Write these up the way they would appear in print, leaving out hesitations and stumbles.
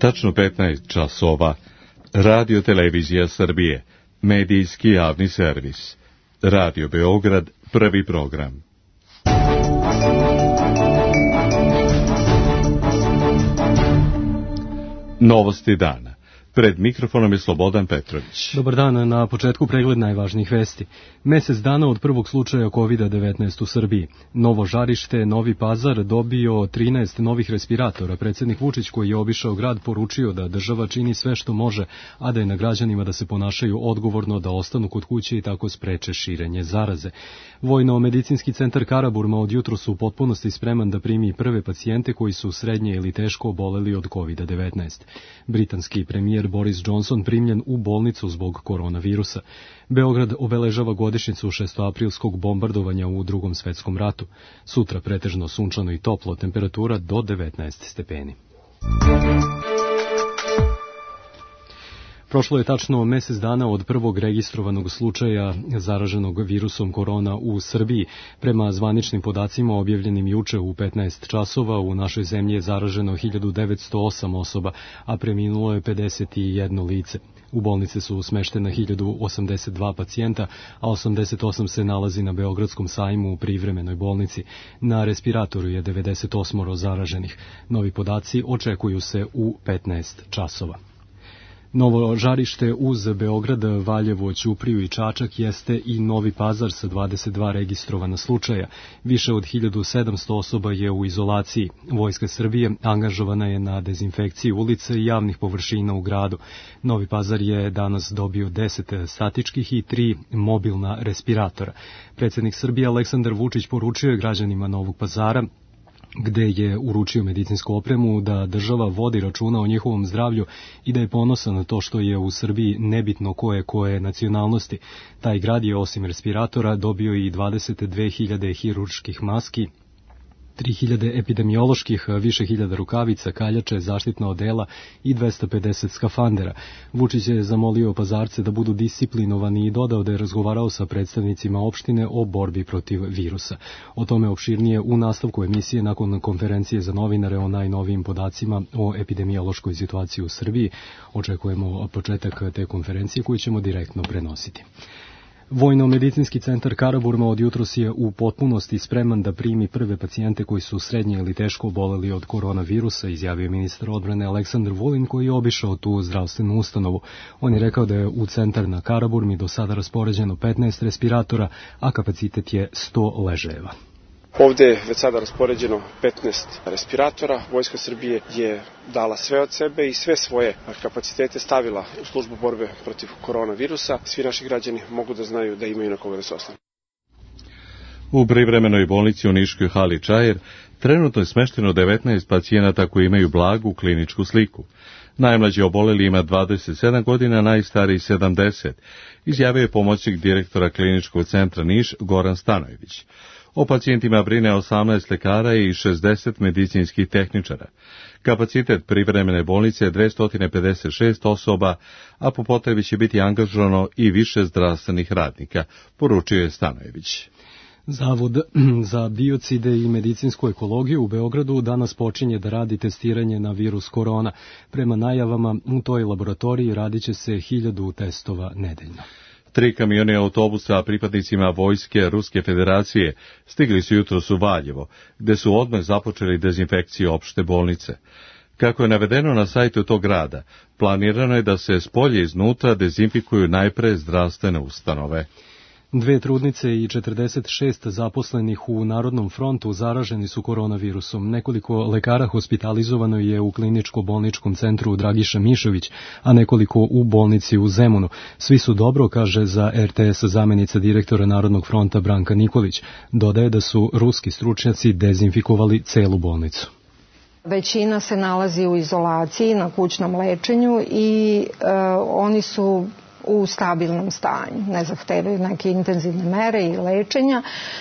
Tačno 15 časova. Radio Televizija Srbije. Medijski javni servis. Radio Beograd, prvi program. Novosti dana. Pred mikrofonom je Slobodan Petrović. Dobar dan, na početku pregled najvažnijih vesti. Mesec dana od prvog slučaja COVID-19 u Srbiji. Novo žarište, Novi Pazar dobio 13 novih respiratora. Predsjednik Vučić, koji je obišao grad, poručio da država čini sve što može, a da je na građanima da se ponašaju odgovorno, da ostanu kod kuće i tako spreče širenje zaraze. Vojno-medicinski centar Karaburma od jutros u potpunosti spreman da primi prve pacijente koji su srednje ili teško oboleli od COVID-19. Britanski premijer Boris Johnson primljen u bolnicu zbog koronavirusa. Beograd obeležava godišnjicu 6. bombardovanja u Drugom svetskom ratu. Sutra pretežno sunčano i toplo, temperatura do 19 stepeni. Prošlo je tačno mesec dana od prvog registrovanog slučaja zaraženog virusom korona u Srbiji. Prema zvaničnim podacima objavljenim juče u 15 časova u našoj zemlji je zaraženo 1908 osoba, a preminulo je 51 lice. U bolnice su smeštena 1082 pacijenta, a 88 se nalazi na Beogradskom sajmu u privremenoj bolnici. Na respiratoru je 98 zaraženih. Novi podaci očekuju se u 15 časova. Novo žarište uz Beograd, Valjevo, Ćupriju i Čačak jeste i Novi Pazar sa 22 registrovana slučaja. Više od 1700 osoba je u izolaciji. Vojska Srbije angažovana je na dezinfekciji ulica i javnih površina u gradu. Novi Pazar je danas dobio 10 statičkih i 3 mobilna respiratora. Predsjednik Srbije Aleksandar Vučić poručio je građanima Novog Pazara, gde je uručio medicinsku opremu, da država vodi računa o njihovom zdravlju i da je ponosan na to što je u Srbiji nebitno koje nacionalnosti. Taj grad je osim respiratora dobio i 22.000 hirurških maski, 3.000 epidemioloških, više hiljada rukavica, kaljače, zaštitna odela i 250 skafandera. Vučić je zamolio Pazarce da budu disciplinovani i dodao da je razgovarao sa predstavnicima opštine o borbi protiv virusa. O tome opširnije u nastavku emisije nakon konferencije za novinare o najnovijim podacima o epidemiološkoj situaciji u Srbiji. Očekujemo početak te konferencije koju ćemo direktno prenositi. Vojno-medicinski centar Karaburma od jutros je u potpunosti spreman da primi prve pacijente koji su srednje ili teško oboleli od koronavirusa, izjavio ministar odbrane Aleksandar Vulin, koji je obišao tu zdravstvenu ustanovu. On je rekao da je u centar na Karaburmi do sada raspoređeno 15 respiratora, a kapacitet je 100 ležajeva. Ovde je već sada raspoređeno 15 respiratora. Vojska Srbije je dala sve od sebe i sve svoje kapacitete stavila u službu borbe protiv koronavirusa. Svi naši građani mogu da znaju da imaju na koga da se oslone. U privremenoj bolnici u Niškoj hali Čajer trenutno je smešteno 19 pacijenata koji imaju blagu kliničku sliku. Najmlađi oboleli ima 27 godina, najstariji 70, izjavio je pomoćnik direktora kliničkog centra Niš Goran Stanojević. O pacijentima brine 18 lekara i 60 medicinskih tehničara. Kapacitet privremene bolnice je 256 osoba, a po potrebi će biti angažovano i više zdravstvenih radnika, poručio je Stanojević. Zavod za biocide i medicinsku ekologiju u Beogradu danas počinje da radi testiranje na virus korona. Prema najavama, u toj laboratoriji radit će se 1000 testova nedeljno. 3 kamioni autobusa pripadnicima Vojske Ruske federacije stigli su jutros u Valjevo, gde su odmah započeli dezinfekciju opšte bolnice. Kako je navedeno na sajtu tog grada, planirano je da se spolje iznutra dezinfikuju najpre zdravstvene ustanove. 2 trudnice i 46 zaposlenih u Narodnom frontu zaraženi su koronavirusom. Nekoliko lekara hospitalizovano je u kliničko-bolničkom centru Dragiša Mišović, a nekoliko u bolnici u Zemunu. Svi su dobro, kaže za RTS zamenica direktora Narodnog fronta Branka Nikolić. Dodaje da su ruski stručnjaci dezinfikovali celu bolnicu. Većina se nalazi u izolaciji na kućnom lečenju i oni su u stabilnom stanju, ne zahtevaju neke intenzivne mere i lečenja.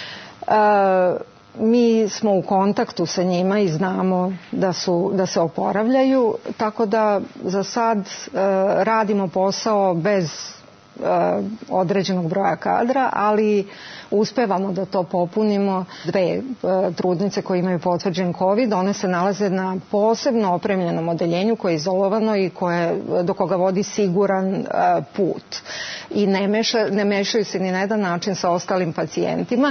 Mi smo u kontaktu sa njima i znamo da se oporavljaju, tako da za sad radimo posao bez određenog broja kadra, ali uspevamo da to popunimo. 2 trudnice koje imaju potvrđen COVID, one se nalaze na posebno opremljenom odeljenju koje je izolovano i do koga vodi siguran put. I ne mešaju se ni na jedan način sa ostalim pacijentima.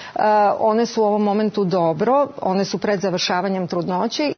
One su u ovom momentu dobro, one su pred završavanjem trudnoće.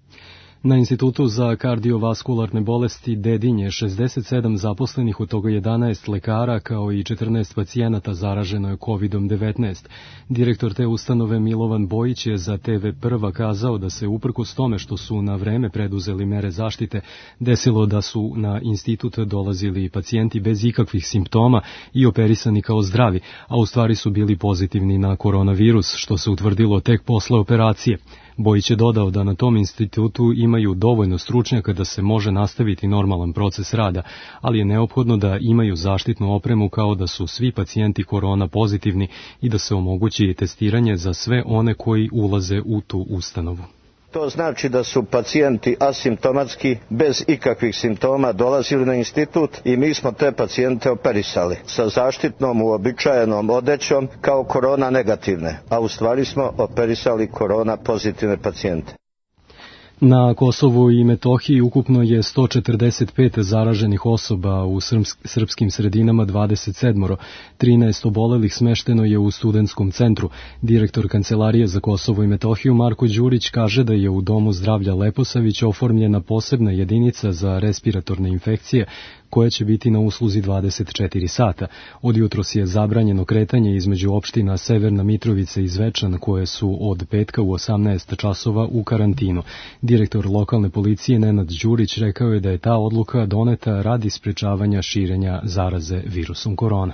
Na Institutu za kardiovaskularne bolesti Dedinje 67 zaposlenih, od toga 11 lekara kao i 14 pacijenata zaraženo je COVID-19. Direktor te ustanove Milovan Bojić je za TV Prva kazao da se uprkos tome što su na vreme preduzeli mere zaštite, desilo da su na institut dolazili pacijenti bez ikakvih simptoma i operisani kao zdravi, a u stvari su bili pozitivni na koronavirus, što se utvrdilo tek posle operacije. Bojić je dodao da na tom institutu imaju dovoljno stručnjaka da se može nastaviti normalan proces rada, ali je neophodno da imaju zaštitnu opremu kao da su svi pacijenti korona pozitivni i da se omogući testiranje za sve one koji ulaze u tu ustanovu. To znači da su pacijenti asimptomatski, bez ikakvih simptoma dolazili na institut i mi smo te pacijente operisali sa zaštitnom uobičajenom odećom kao korona negativne, a u stvari smo operisali korona pozitivne pacijente. Na Kosovu i Metohiji ukupno je 145 zaraženih osoba, u srpskim sredinama 27. 13 obolelih smešteno je u studentskom centru. Direktor Kancelarije za Kosovo i Metohiju Marko Đurić kaže da je u Domu zdravlja Leposavić oformljena posebna jedinica za respiratorne infekcije koja će biti na usluzi 24 sata. Od jutros je zabranjeno kretanje između opština Severna Mitrovica i Zvečan, koje su od petka u 18 časova u karantinu. Direktor lokalne policije Nenad Đurić rekao je da je ta odluka doneta radi sprečavanja širenja zaraze virusom korona.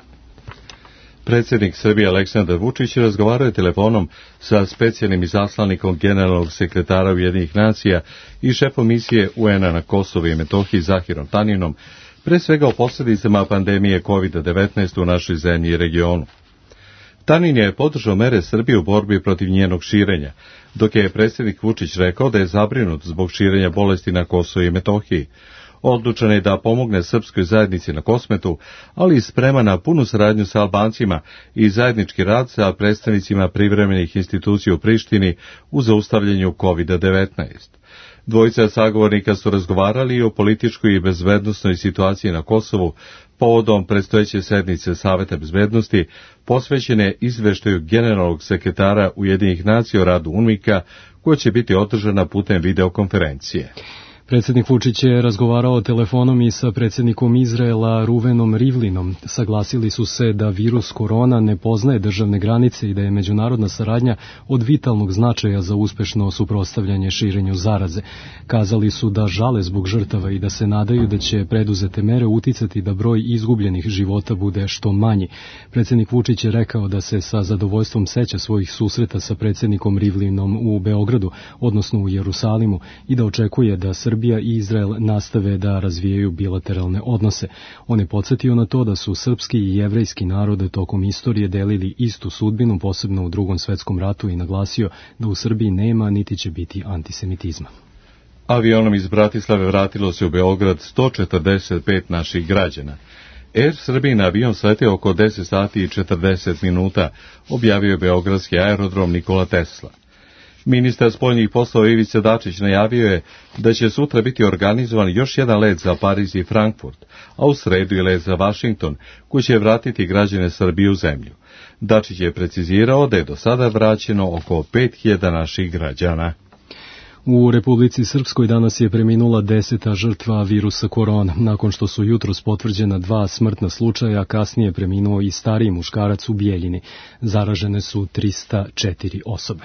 Predsjednik Srbije Aleksandar Vučić razgovarao je telefonom sa specijalnim izaslanikom generalnog sekretara Ujedinjenih nacija i šefom misije UN-a na Kosovu i Metohiji Zahirom Taninom, pre svega o posljedicama pandemije COVID-19 u našoj zemlji i regionu. Tanin je podržao mere Srbije u borbi protiv njenog širenja, dok je predsjednik Vučić rekao da je zabrinut zbog širenja bolesti na Kosovu i Metohiji. Odlučan je da pomogne srpskoj zajednici na Kosmetu, ali i spreman na punu saradnju sa Albancima i zajednički rad sa predstavnicima privremenih institucija u Prištini u zaustavljanju COVID-19. Dvojica sagovornika su razgovarali i o političkoj i bezbednosnoj situaciji na Kosovu povodom predstojeće sednice Saveta bezbednosti posvećene izveštaju generalnog sekretara Ujedinjenih nacija o radu UNMIK-a, koja će biti održana putem videokonferencije. Predsjednik Vučić je razgovarao telefonom i sa predsjednikom Izraela Ruvenom Rivlinom. Saglasili su se da virus korona ne poznaje državne granice i da je međunarodna saradnja od vitalnog značaja za uspešno suprotstavljanje širenju zaraze. Kazali su da žale zbog žrtava i da se nadaju da će preduzete mere uticati da broj izgubljenih života bude što manji. Predsjednik Vučić je rekao da se sa zadovoljstvom seća svojih susreta sa predsjednikom Rivlinom u Beogradu, odnosno u Jerusalimu, i da očekuje da Srbija i Izrael nastave da razvijaju bilateralne odnose. On je podsjetio na to da su srpski i jevrejski narode tokom istorije delili istu sudbinu, posebno u Drugom svetskom ratu, i naglasio da u Srbiji nema niti će biti antisemitizma. Avionom iz Bratislave vratilo se u Beograd 145 naših građana. Air Srbijin avion sletio oko 10 sati i 40 minuta, objavio je beogradski aerodrom Nikola Tesla. Ministar spoljnih poslova Ivica Dačić najavio je da će sutra biti organizovan još jedan let za Pariz i Frankfurt, a u sredu i let za Vašington, koji će vratiti građane Srbije u zemlju. Dačić je precizirao da je do sada vraćeno oko 5000 naših građana. U Republici Srpskoj danas je preminula 10. žrtva virusa korona. Nakon što su jutros potvrđena 2 smrtna slučaja, kasnije je preminuo i stariji muškarac u Bijeljini. Zaražene su 304 osobe.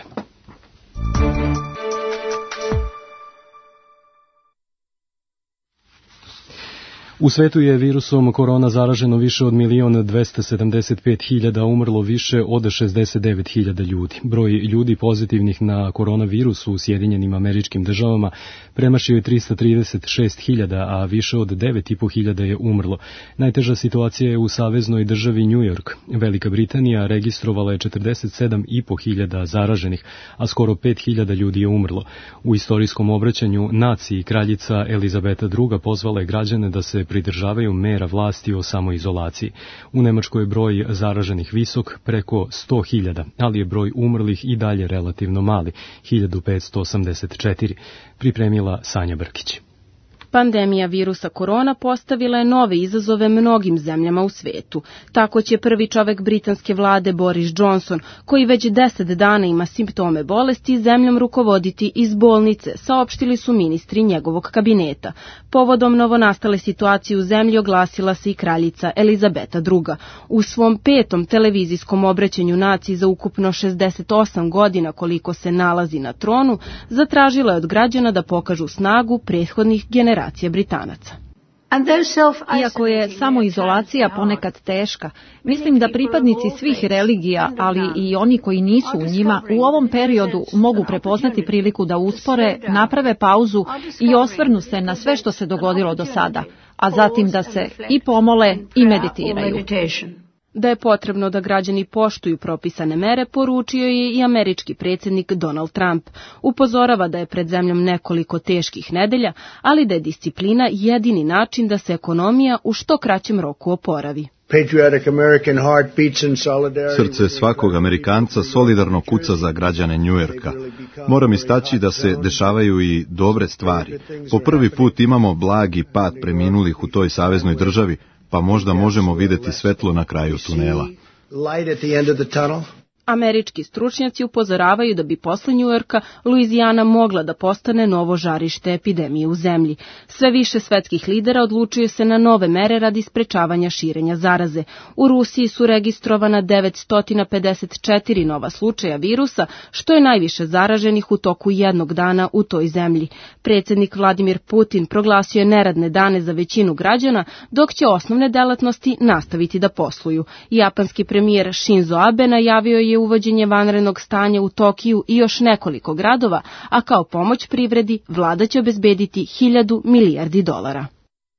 U svetu je virusom korona zaraženo više od 1.275.000, umrlo više od 69.000 ljudi. Broj ljudi pozitivnih na koronavirus u Sjedinjenim Američkim Državama premašio je 336.000, a više od 9.500 je umrlo. Najteža situacija je u saveznoj državi New York. Velika Britanija registrovala je 47.500 zaraženih, a skoro 5.000 ljudi je umrlo. U istorijskom obraćanju naciji kraljica Elizabeta II pozvala je građane da se pridržavaju mera vlasti o samoizolaciji. U Nemačkoj je broj zaraženih visok, preko 100.000, ali je broj umrlih i dalje relativno mali, 1584, pripremila Sanja Brkić. Pandemija virusa korona postavila je nove izazove mnogim zemljama u svetu. Tako će prvi čovek britanske vlade Boris Johnson, koji već 10 dana ima simptome bolesti, zemljom rukovoditi iz bolnice, saopštili su ministri njegovog kabineta. Povodom novonastale situacije u zemlji oglasila se i kraljica Elizabeta II. U svom 5. televizijskom obraćanju naciji za ukupno 68 godina koliko se nalazi na tronu, zatražila je od građana da pokažu snagu prethodnih generacija Britanaca. Iako je samoizolacija ponekad teška, mislim da pripadnici svih religija, ali i oni koji nisu u njima, u ovom periodu mogu prepoznati priliku da uspore, naprave pauzu i osvrnu se na sve što se dogodilo do sada, a zatim da se i pomole i meditiraju. Da je potrebno da građani poštuju propisane mere, poručio je i američki predsjednik Donald Trump. Upozorava da je pred zemljom nekoliko teških nedelja, ali da je disciplina jedini način da se ekonomija u što kraćem roku oporavi. Srce svakog Amerikanca solidarno kuca za građane Njujorka. Moram istaći da se dešavaju i dobre stvari. Po prvi put imamo blagi pad preminulih u toj saveznoj državi, pa možda možemo vidjeti svetlo na kraju tunela. Američki stručnjaci upozoravaju da bi posle Njujorka Luizijana mogla da postane novo žarište epidemije u zemlji. Sve više svetskih lidera odlučuje se na nove mere radi sprečavanja širenja zaraze. U Rusiji su registrovana 954 nova slučaja virusa, što je najviše zaraženih u toku jednog dana u toj zemlji. Predsjednik Vladimir Putin proglasio je neradne dane za većinu građana, dok će osnovne delatnosti nastaviti da posluju. Japanski premijer Shinzo Abe najavio je uvođenje vanrednog stanja u Tokiju i još nekoliko gradova, a kao pomoć privredi vlada će obezbediti 1.000 milijardi dolara.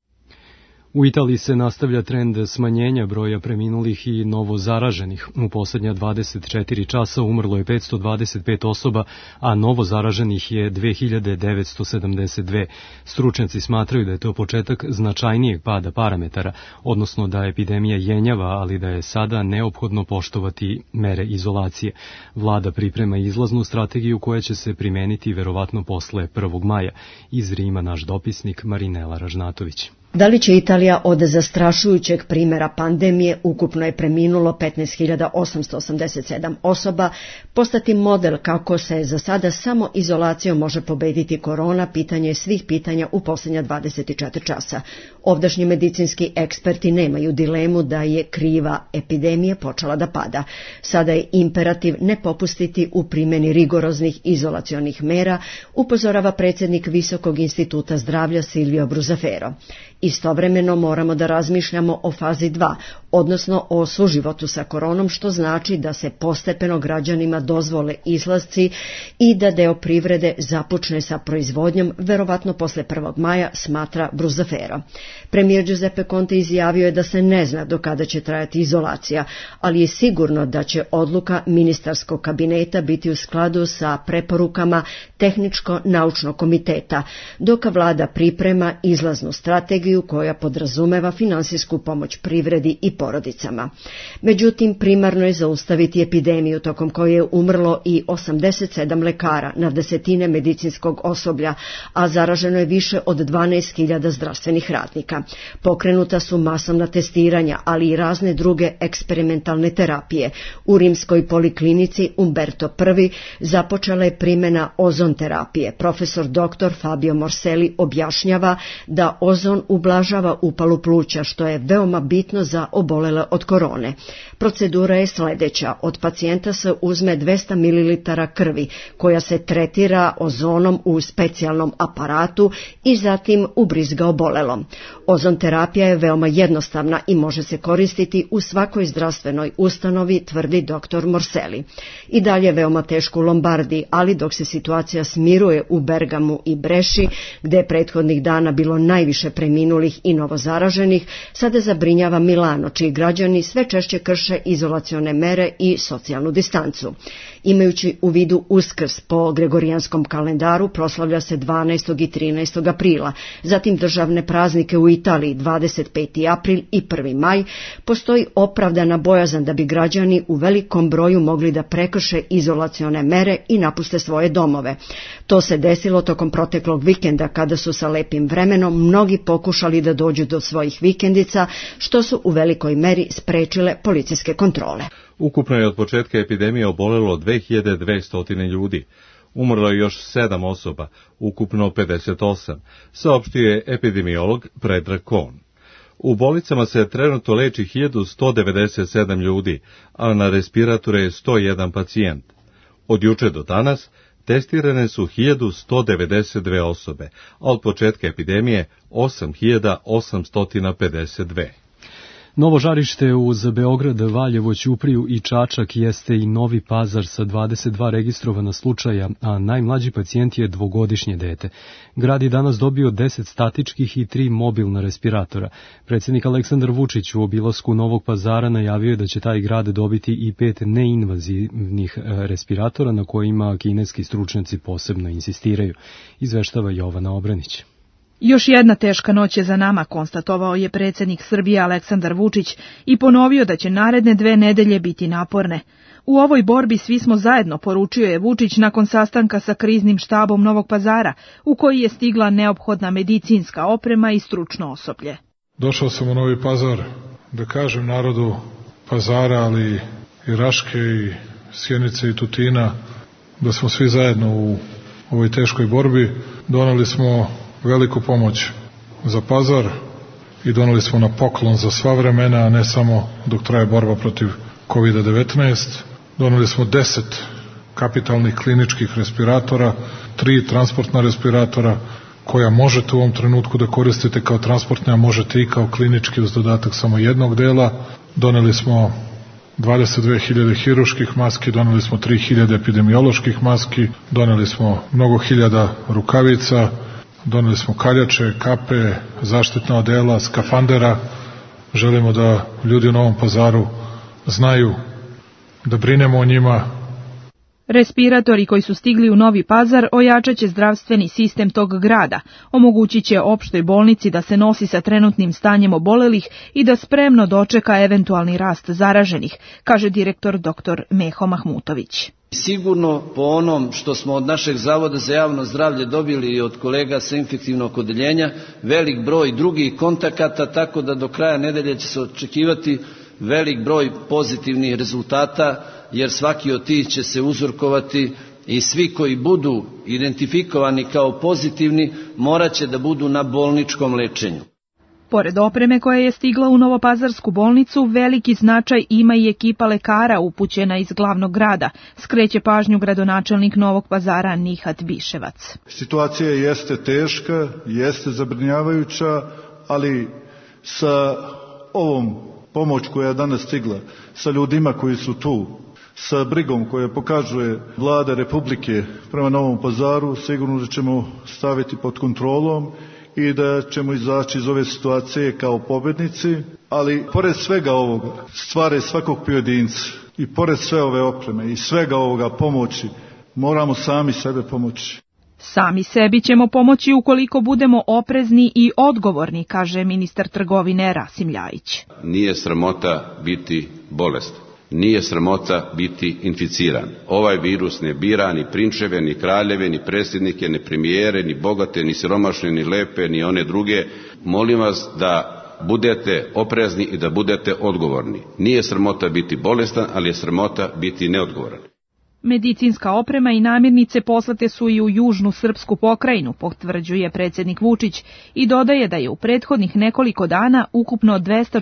U Italiji se nastavlja trend smanjenja broja preminulih i novo zaraženih. U posljednja 24 časa umrlo je 525 osoba, a novo zaraženih je 2972. Stručnjaci smatraju da je to početak značajnijeg pada parametara, odnosno da epidemija jenjava, ali da je sada neophodno poštovati mere izolacije. Vlada priprema izlaznu strategiju koja će se primeniti verovatno posle 1. maja. Iz Rima naš dopisnik Marinela Ražnatović. Da li će Italija od zastrašujućeg primjera pandemije, ukupno je preminulo 15.887 osoba, postati model kako se za sada samo izolacijom može pobediti korona, pitanje je svih pitanja u posljednja 24 časa. Ovdašnji medicinski eksperti nemaju dilemu da je kriva epidemije počela da pada. Sada je imperativ ne popustiti u primjeni rigoroznih izolacionih mera, upozorava predsjednik Visokog instituta zdravlja Silvio Bruzzafero. Istovremeno moramo da razmišljamo o fazi 2, odnosno o suživotu sa koronom, što znači da se postepeno građanima dozvole izlasci i da deo privrede započne sa proizvodnjom, verovatno posle 1. maja, smatra Bruzzafero. Premijer Giuseppe Conte izjavio je da se ne zna do kada će trajati izolacija, ali je sigurno da će odluka ministarskog kabineta biti u skladu sa preporukama Tehničko-naučnog komiteta, dok vlada priprema izlaznu strategiju koja podrazumeva finansijsku pomoć privredi i porodicama. Međutim, primarno je zaustaviti epidemiju tokom koje je umrlo i 87 lekara na desetine medicinskog osoblja, a zaraženo je više od 12.000 zdravstvenih radnika. Pokrenuta su masovna testiranja, ali i razne druge eksperimentalne terapije. U rimskoj poliklinici Umberto I započela je primjena ozon terapije. Profesor dr. Fabio Morselli objašnjava da ozon ublažava upalu pluća, što je veoma bitno za obolele od korone. Procedura je sljedeća. Od pacijenta se uzme 200 ml krvi, koja se tretira ozonom u specijalnom aparatu i zatim ubrizga obolelom. Ozon terapija je veoma jednostavna i može se koristiti u svakoj zdravstvenoj ustanovi, tvrdi dr. Morselli. I dalje veoma teško u Lombardiji, ali dok se situacija smiruje u Bergamu i Breši, gde je prethodnih dana bilo najviše preminulih i novozaraženih, sada zabrinjava Milano, čiji građani sve češće krše izolacione mere i socijalnu distancu. Imajući u vidu Uskrs po gregorijanskom kalendaru proslavlja se 12. i 13. aprila, zatim državne praznike u Italiji 25. april i 1. maj, postoji opravdana bojazan da bi građani u velikom broju mogli da prekrše izolacione mere i napuste svoje domove. To se desilo tokom proteklog vikenda kada su sa lepim vremenom mnogi pokušali da dođu do svojih vikendica, što su u velikoj meri sprečile policijske kontrole. Ukupno je od početka epidemije obolelo 2200 ljudi. Umrlo je još 7 osoba, ukupno 58, saopštio je epidemiolog Predrag Kon. U bolnicama se trenutno leči 1197 ljudi, a na respiratore je 101 pacijent. Od juče do danas testirane su 1192 osobe, a od početka epidemije 8852. Novo žarište uz Beograd, Valjevo, Ćupriju i Čačak jeste i Novi Pazar sa 22 registrovana slučaja, a najmlađi pacijent je 2-godišnje dete. Grad je danas dobio 10 statičkih i 3 mobilna respiratora. Predsjednik Aleksandar Vučić u obilasku Novog Pazara najavio je da će taj grad dobiti i 5 neinvazivnih respiratora na kojima kineski stručnjaci posebno insistiraju. Izveštava Jovana Obranić. Još jedna teška noć je za nama, konstatovao je predsjednik Srbije Aleksandar Vučić i ponovio da će naredne 2 nedelje biti naporne. U ovoj borbi svi smo zajedno, poručio je Vučić nakon sastanka sa kriznim štabom Novog Pazara, u koji je stigla neophodna medicinska oprema i stručno osoblje. Došao sam u Novi Pazar da kažem narodu Pazara, ali i Raške i Sjenice i Tutina, da smo svi zajedno u ovoj teškoj borbi. Doneli smo veliku pomoć za Pazar i doneli smo na poklon za sva vremena, a ne samo dok traje borba protiv COVID-19. Doneli smo 10 kapitalnih kliničkih respiratora, 3 transportna respiratora, koja možete u ovom trenutku da koristite kao transportne, a možete i kao klinički uz dodatak samo jednog dela. Doneli smo 22.000 hiruških maski, doneli smo 3.000 epidemioloških maski, doneli smo mnogo hiljada rukavica, doneli smo kaljače, kape, zaštitna odela, skafandera. Želimo da ljudi u Novom Pazaru znaju da brinemo o njima. Respiratori koji su stigli u Novi Pazar ojačat će zdravstveni sistem tog grada, omogućit će opštoj bolnici da se nosi sa trenutnim stanjem obolelih i da spremno dočeka eventualni rast zaraženih, kaže direktor dr. Meho Mahmutović. Sigurno po onom što smo od našeg Zavoda za javno zdravlje dobili i od kolega sa infektivnog odeljenja, velik broj drugih kontakata, tako da do kraja nedelje će se očekivati velik broj pozitivnih rezultata, jer svaki od tih će se uzorkovati i svi koji budu identifikovani kao pozitivni morat će da budu na bolničkom lečenju. Pored opreme koja je stigla u Novopazarsku bolnicu, veliki značaj ima i ekipa lekara upućena iz glavnog grada, skreće pažnju gradonačelnik Novog Pazara Nihat Biševac. Situacija jeste teška, jeste zabrinjavajuća, ali sa ovom pomoć koja je danas stigla, sa ljudima koji su tu, sa brigom koja pokazuje Vlada Republike prema Novom Pazaru, sigurno da ćemo staviti pod kontrolom i da ćemo izaći iz ove situacije kao pobednici, ali pored svega ovoga, stvari svakog pojedinca i pored sve ove opreme i svega ovoga pomoći, moramo sami sebe pomoći. Sami sebi ćemo pomoći ukoliko budemo oprezni i odgovorni, kaže ministar trgovine Rasim Ljajić. Nije sramota biti bolestan. Nije sramota biti inficiran. Ovaj virus ne bira ni prinčeve, ni kraljeve, ni predsjednike, ni premijere, ni bogate, ni siromašne, ni lepe, ni one druge. Molim vas da budete oprezni i da budete odgovorni. Nije sramota biti bolestan, ali je sramota biti neodgovoran. Medicinska oprema i namirnice poslate su i u južnu srpsku pokrajinu, potvrđuje predsjednik Vučić i dodaje da je u prethodnih nekoliko dana ukupno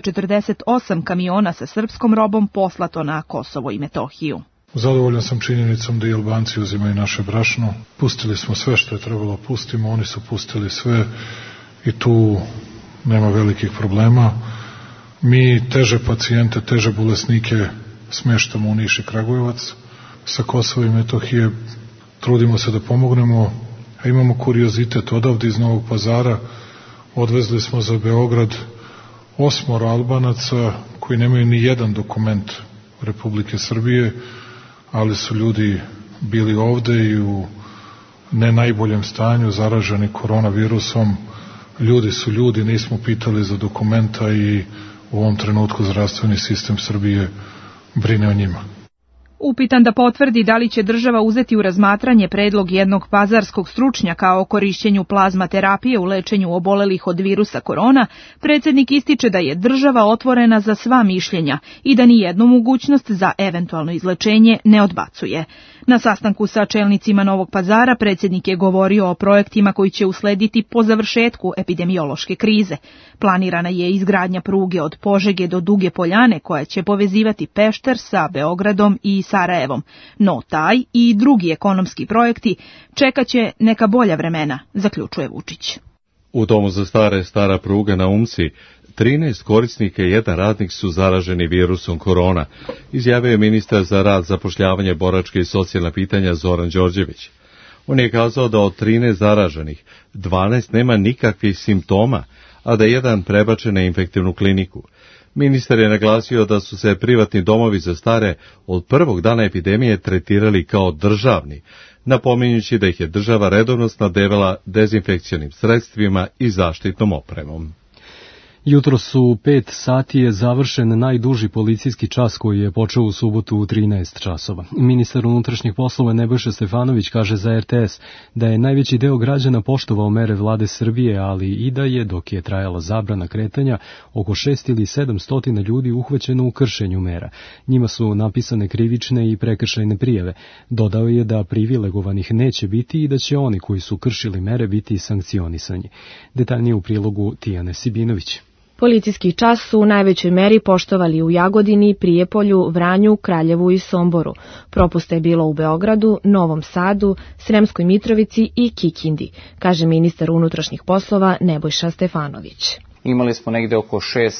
248 kamiona sa srpskom robom poslato na Kosovo i Metohiju. Zadovoljan sam činjenicom da i Albanci uzimaju naše brašno. Pustili smo sve što je trebalo pustimo, oni su pustili sve i tu nema velikih problema. Mi teže pacijente, teže bolesnike smještamo u Niš i Kragujevac. Sa Kosova i Metohije trudimo se da pomognemo, a imamo kuriozitet odavde iz Novog Pazara. Odvezli smo za Beograd 8 Albanaca koji nemaju ni jedan dokument Republike Srbije, ali su ljudi bili ovde i u ne najboljem stanju, zaraženi koronavirusom. Ljudi su ljudi, nismo pitali za dokumenta i u ovom trenutku zdravstveni sistem Srbije brine o njima. Upitan da potvrdi da li će država uzeti u razmatranje predlog jednog pazarskog stručnjaka o korišćenju plazma terapije u lečenju obolelih od virusa korona, predsjednik ističe da je država otvorena za sva mišljenja i da ni jednu mogućnost za eventualno izlečenje ne odbacuje. Na sastanku sa čelnicima Novog Pazara predsjednik je govorio o projektima koji će uslediti po završetku epidemiološke krize. Planirana je izgradnja pruge od Požege do Duge Poljane koja će povezivati Pešter sa Beogradom i Sarajevom, no taj i drugi ekonomski projekti čekaće neka bolja vremena, zaključuje Vučić. U domu za stara pruga na Umci 13 korisnika i 1 radnik su zaraženi virusom korona, izjavio je ministar za rad, zapošljavanje, boračke i socijalna pitanja Zoran Đorđević. On je kazao da od 13 zaraženih 12 nema nikakvih simptoma, a da je 1 prebačen na infektivnu kliniku. Ministar je naglasio da su se privatni domovi za stare od prvog dana epidemije tretirali kao državni, napominjući da ih je država redovno snabdevala dezinfekcionim sredstvima i zaštitnom opremom. Jutros u 5 sati je završen najduži policijski čas koji je počeo u subotu u 13 časova. Ministar unutrašnjih poslova Nebojša Stefanović kaže za RTS da je najveći deo građana poštovao mere vlade Srbije, ali i da je, dok je trajala zabrana kretanja, oko 6 ili 700 ljudi uhvaćeno u kršenju mera. Njima su napisane krivične i prekršajne prijave. Dodao je da privilegovanih neće biti i da će oni koji su kršili mere biti sankcionisani. Detaljnije u prilogu Tijane Sibinović. Policijski čas su u najvećoj meri poštovali u Jagodini, Prijepolju, Vranju, Kraljevu i Somboru. Propusta je bilo u Beogradu, Novom Sadu, Sremskoj Mitrovici i Kikindi, kaže ministar unutrašnjih poslova Nebojša Stefanović. Imali smo negde oko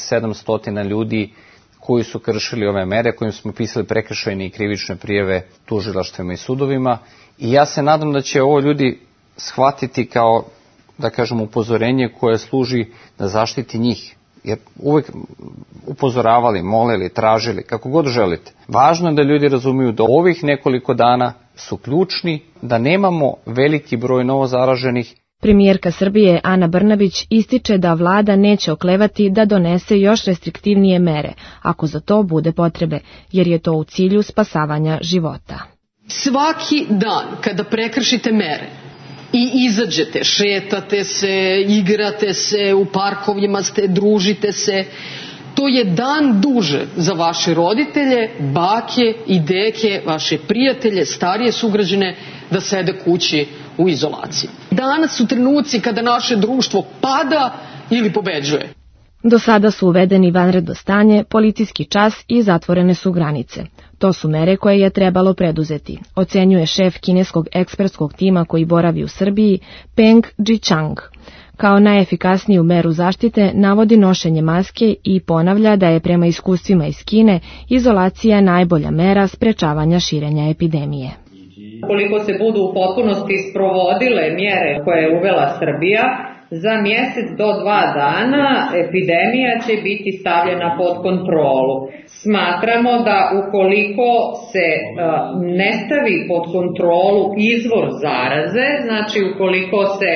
6-700 ljudi koji su kršili ove mere, kojim smo pisali prekršajne i krivične prijave tužilaštvima i sudovima. I ja se nadam da će ovo ljudi shvatiti kao, da kažem, upozorenje koje služi da zaštiti njih. Jer uvek upozoravali, molili, tražili, kako god želite. Važno je da ljudi razumiju da ovih nekoliko dana su ključni, da nemamo veliki broj novozaraženih. Premijerka Srbije Ana Brnabić ističe da vlada neće oklevati da donese još restriktivnije mere, ako za to bude potrebe, jer je to u cilju spasavanja života. Svaki dan kada prekršite mere i izađete, šetate se, igrate se, u parkovima ste, družite se, to je dan duže za vaše roditelje, bake i deke, vaše prijatelje, starije sugrađane da sede kući u izolaciji. Danas su trenuci kada naše društvo pada ili pobeđuje. Do sada su uvedeni vanredno stanje, policijski čas i zatvorene su granice. To su mere koje je trebalo preduzeti, ocenjuje šef kineskog ekspertskog tima koji boravi u Srbiji, Peng Jichang. Kao najefikasniju meru zaštite navodi nošenje maske i ponavlja da je prema iskustvima iz Kine izolacija najbolja mera sprečavanja širenja epidemije. Ukoliko se budu u potpunosti sprovodile mjere koje je uvela Srbija, za mjesec do 2 dana epidemija će biti stavljena pod kontrolu. Smatramo da ukoliko se ne stavi pod kontrolu izvor zaraze, znači ukoliko se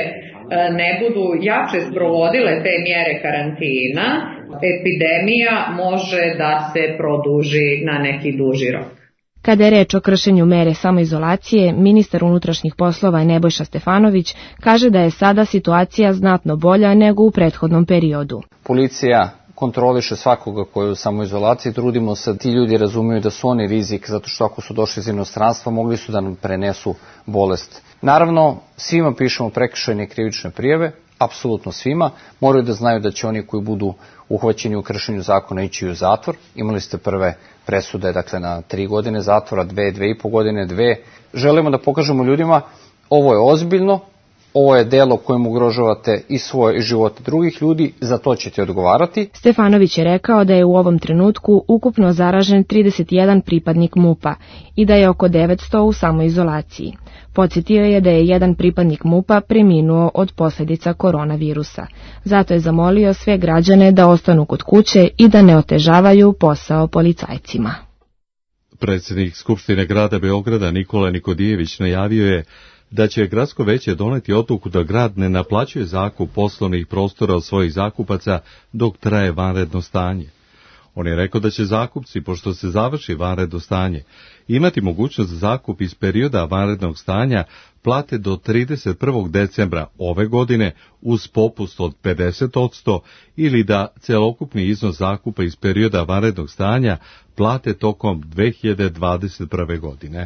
ne budu jače sprovodile te mjere karantina, epidemija može da se produži na neki duži rok. Kada je reč o kršenju mere samoizolacije, ministar unutrašnjih poslova Nebojša Stefanović kaže da je sada situacija znatno bolja nego u prethodnom periodu. Policija kontroliše svakoga koji je u samoizolaciji, trudimo se da ti ljudi razumiju da su oni rizik, zato što ako su došli iz inostranstva mogli su da nam prenesu bolest. Naravno, svima pišemo prekršajne i krivične prijave, apsolutno svima, moraju da znaju da će oni koji budu uhvaćeni u kršenju zakona ići u zatvor. Imali ste prve presude, dakle na 3 godine zatvora, 2,5 godine, 2. Želimo da pokažemo ljudima ovo je ozbiljno, ovo je delo kojim ugrožavate i svoje živote drugih ljudi, za to ćete odgovarati. Stefanović je rekao da je u ovom trenutku ukupno zaražen 31 pripadnik MUP-a i da je oko 900 u samoizolaciji. Podsjetio je da je jedan pripadnik MUP-a preminuo od posljedica koronavirusa. Zato je zamolio sve građane da ostanu kod kuće i da ne otežavaju posao policajcima. Predsjednik Skupštine grada Beograda Nikola Nikodijević najavio je da će gradsko veće doneti odluku da grad ne naplaćuje zakup poslovnih prostora od svojih zakupaca dok traje vanredno stanje. On je rekao da će zakupci, pošto se završi vanredno stanje, imati mogućnost za zakup iz perioda vanrednog stanja plate do 31. decembra ove godine uz popust od 50% ili da celokupni iznos zakupa iz perioda vanrednog stanja plate tokom 2021. godine.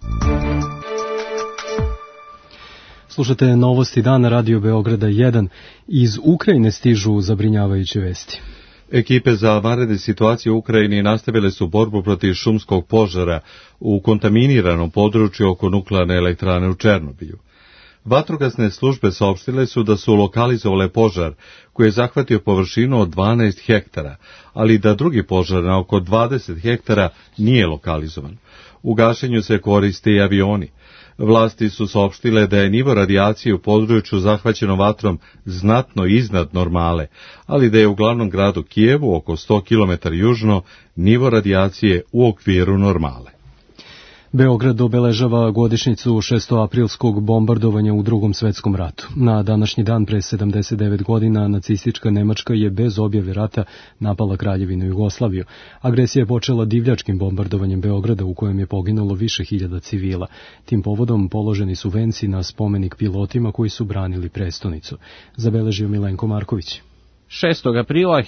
Slušate Novosti dana Radio Beograda 1. Iz Ukrajine stižu zabrinjavajuće vesti. Ekipe za vanredne situacije u Ukrajini nastavile su borbu protiv šumskog požara u kontaminiranom području oko nuklearne elektrane u Černobilju. Vatrogasne službe saopštile su da su lokalizovale požar koji je zahvatio površinu od 12 hektara, ali da drugi požar na oko 20 hektara nije lokalizovan. U gašenju se koriste i avioni. Vlasti su saopštile da je nivo radijacije u području zahvaćeno vatrom znatno iznad normale, ali da je u glavnom gradu Kijevu, oko 100 km južno, nivo radijacije u okviru normale. Beograd obeležava godišnjicu 6. aprilskog bombardovanja u Drugom svetskom ratu. Na današnji dan pre 79 godina nacistička Nemačka je bez objave rata napala Kraljevinu Jugoslaviju. Agresija je počela divljačkim bombardovanjem Beograda u kojem je poginulo više hiljada civila. Tim povodom položeni su venci na spomenik pilotima koji su branili prestonicu. Zabeležio Milenko Marković. 6. aprila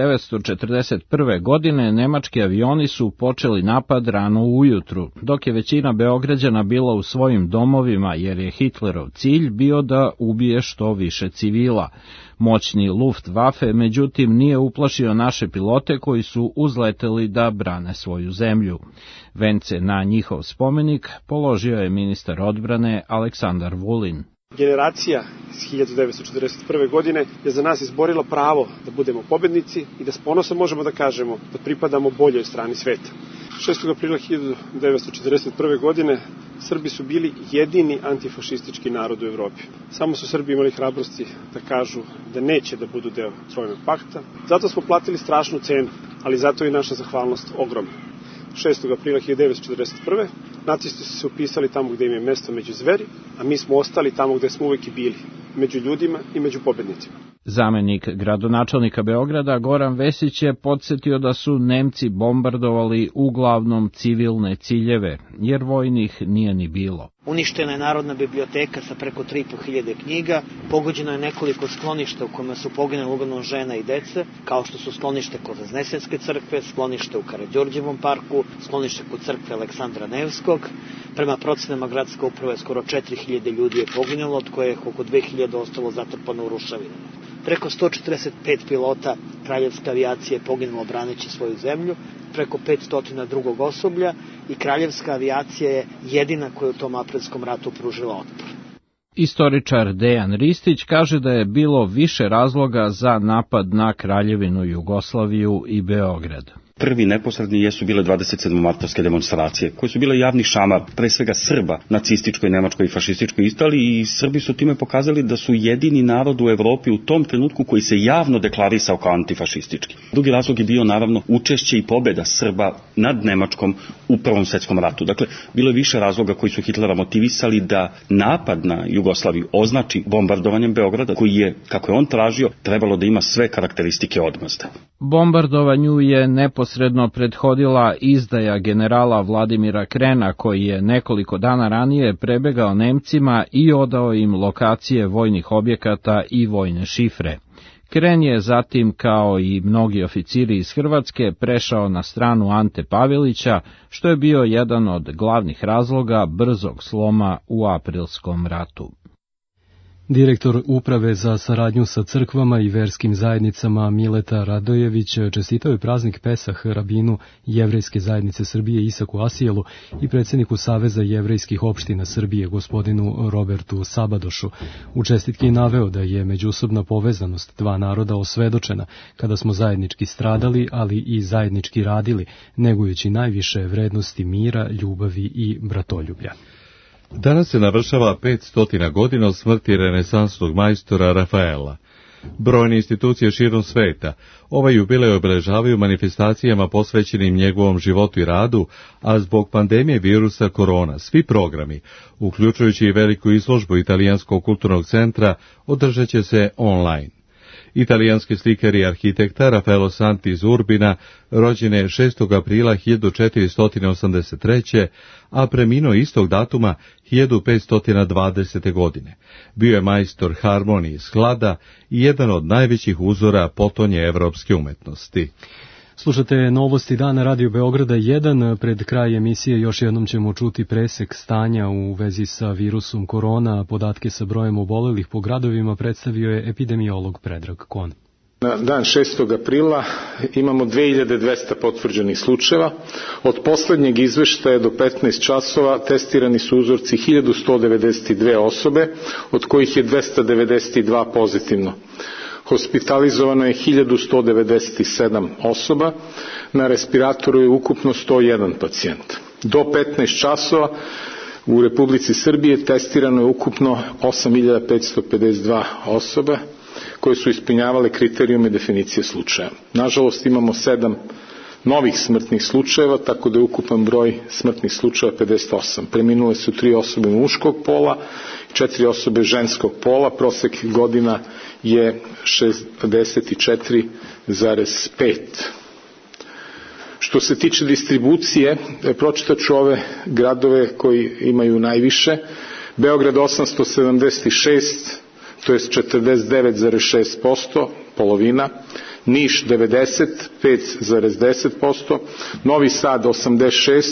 1941. godine nemački avioni su počeli napad rano ujutru, dok je većina Beograđana bila u svojim domovima jer je Hitlerov cilj bio da ubije što više civila. Moćni Luftwaffe međutim nije uplašio naše pilote koji su uzleteli da brane svoju zemlju. Vence na njihov spomenik položio je ministar odbrane Aleksandar Vulin. Generacija iz 1941. godine je za nas izborila pravo da budemo pobednici i da s ponosom možemo da kažemo da pripadamo boljoj strani sveta. 6. aprila 1941. godine Srbi su bili jedini antifašistički narod u Evropi. Samo su Srbi imali hrabrosti da kažu da neće da budu deo Trojnog pakta. Zato smo platili strašnu cenu, ali zato je i naša zahvalnost ogromna. 6. aprila 1941. nacisti su se upisali tamo gde im je mesto među zveri, a mi smo ostali tamo gde smo uvek i bili, među ljudima i među pobednicima. Zamenik gradonačelnika Beograda Goran Vesić je podsjetio da su Nemci bombardovali uglavnom civilne ciljeve, jer vojnih nije ni bilo. Uništena je Narodna biblioteka sa preko 3.500 knjiga, pogođeno je nekoliko skloništa u kojima su poginuli uglavnom žena i dece, kao što su sklonište kod Vaznesenske crkve, sklonište u Karađorđevom parku, sklonište kod crkve Aleksandra Nevskog. Prema procenama gradske uprave skoro 4.000 ljudi je poginulo, od koje je oko 2.000 ostalo zatrpano u rušavinama. Preko 145 pilota kraljevske avijacije je poginulo braneći svoju zemlju, preko 500 drugog osoblja i kraljevska avijacija je jedina koja u tom aprilskom ratu pružila otpor. Istoričar Dejan Ristić kaže da je bilo više razloga za napad na Kraljevinu Jugoslaviju i Beograd. Prvi neposredni jesu bile 27-martovske demonstracije, koje su bile javni šamar, pre svega Srba, nacističkoj, nemačkoj i fašističkoj Italiji, i Srbi su time pokazali da su jedini narod u Evropi u tom trenutku koji se javno deklarisao kao antifašistički. Drugi razlog je bio naravno učešće i pobjeda Srba nad Nemačkom u Prvom svjetskom ratu. Dakle, bilo je više razloga koji su Hitlera motivisali da napad na Jugoslaviju označi bombardovanjem Beograda, koji je, kako je on tražio, trebalo da ima sve karakteristike odmazde. Bombardovanju je neposredno prethodila izdaja generala Vladimira Krena, koji je nekoliko dana ranije prebegao Nemcima i odao im lokacije vojnih objekata i vojne šifre. Kren je zatim, kao i mnogi oficiri iz Hrvatske, prešao na stranu Ante Pavelića, što je bio jedan od glavnih razloga brzog sloma u aprilskom ratu. Direktor Uprave za saradnju sa crkvama i verskim zajednicama Mileta Radojević čestitao je praznik Pesah rabinu Jevrejske zajednice Srbije Isaku Asijelu i predsjedniku Saveza jevrejskih opština Srbije gospodinu Robertu Sabadošu. U čestitki je naveo da je međusobna povezanost dva naroda osvedočena kada smo zajednički stradali, ali i zajednički radili, negujući najviše vrednosti mira, ljubavi i bratoljublja. Danas se navršava 500 godina od smrti renesansnog majstora Rafaela. Brojne institucije širom sveta ovaj jubilej obeležavaju manifestacijama posvećenim njegovom životu i radu, a zbog pandemije virusa korona svi programi, uključujući i veliku izložbu Italijanskog kulturnog centra, održat će se online. Italijanski slikar i arhitekta Raffaello Santi iz Urbina rođen je 6. aprila 1483. a preminuo istog datuma 1520. godine. Bio je majstor harmonije i sklada i jedan od najvećih uzora potonje evropske umetnosti. Slušate novosti dana Radio Beograda 1. Pred kraj emisije još jednom ćemo čuti presek stanja u vezi sa virusom korona. Podatke sa brojem obolelih po gradovima predstavio je epidemiolog Predrag Kon. Na dan 6. aprila imamo 2200 potvrđenih slučajeva. Od poslednjeg izveštaja do 15 časova testirani su uzorci 1192 osobe, od kojih je 292 pozitivno. Hospitalizovano je 1197 osoba, na respiratoru je ukupno 101 pacijent. Do 15 časova u Republici Srbije testirano je ukupno 8552 osoba koje su ispunjavale kriterijume definicije slučaja. Nažalost imamo 7 novih smrtnih slučajeva, tako da je ukupan broj smrtnih slučajeva 58. Preminule su 3 osobe muškog pola, 4 osobe ženskog pola, prosek godina je 64,5. Što se tiče distribucije, pročitat ću ove gradove koji imaju najviše. Beograd 876, to je 49,6%, polovina. Niš 90, 5,10%, Novi Sad 86,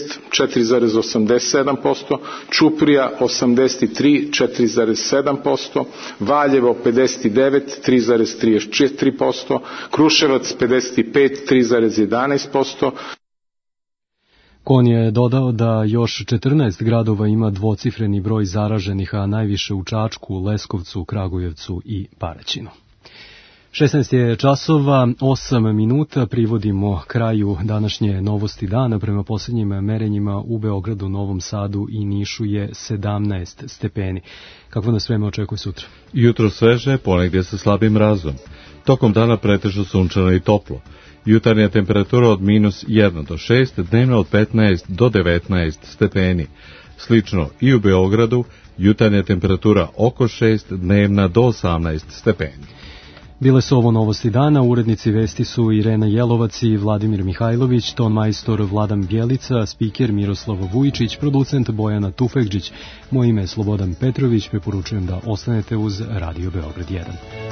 4,87%, Ćuprija 83, 4,7%, Valjevo 59, 3,34%, Kruševac 55, 3,11%. Kon je dodao da još 14 gradova ima dvocifreni broj zaraženih, a najviše u Čačku, Leskovcu, Kragujevcu i Paraćinu. 16 je časova, 8 minuta, privodimo kraju današnje novosti dana. Prema posljednjim merenjima u Beogradu, Novom Sadu i Nišu je 17 stepeni. Kakvo nas vreme očekuje sutra? Jutro sveže, ponegdje sa slabim mrazom. Tokom dana pretežno sunčano i toplo. Jutarnja temperatura od -1 do 6, dnevna od 15 do 19 stepeni. Slično i u Beogradu, jutarnja temperatura oko 6, dnevna do 18 stepeni. Bile su ovo novosti dana, urednici vesti su Irena Jelovac i Vladimir Mihajlović, ton majstor Vladan Bjelica, spiker Miroslav Vujičić, producent Bojana Tufekđić. Moje ime je Slobodan Petrović, preporučujem da ostanete uz Radio Beograd 1.